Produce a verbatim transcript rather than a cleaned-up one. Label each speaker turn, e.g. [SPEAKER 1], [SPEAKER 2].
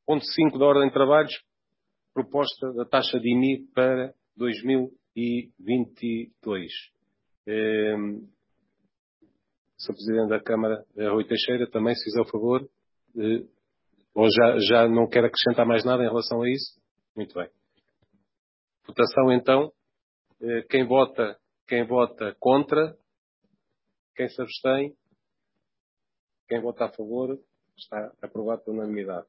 [SPEAKER 1] Ponto cinco da Ordem de Trabalhos, proposta da taxa de I M I para dois mil e vinte e dois. Eh, senhor Presidente da Câmara, Rui Teixeira, também, se fizer o favor, eh, ou já, já não quer acrescentar mais nada em relação a isso? Muito bem. Votação, então. Eh, quem vota, quem vota contra, quem se abstém, quem vota a favor, está aprovado por unanimidade.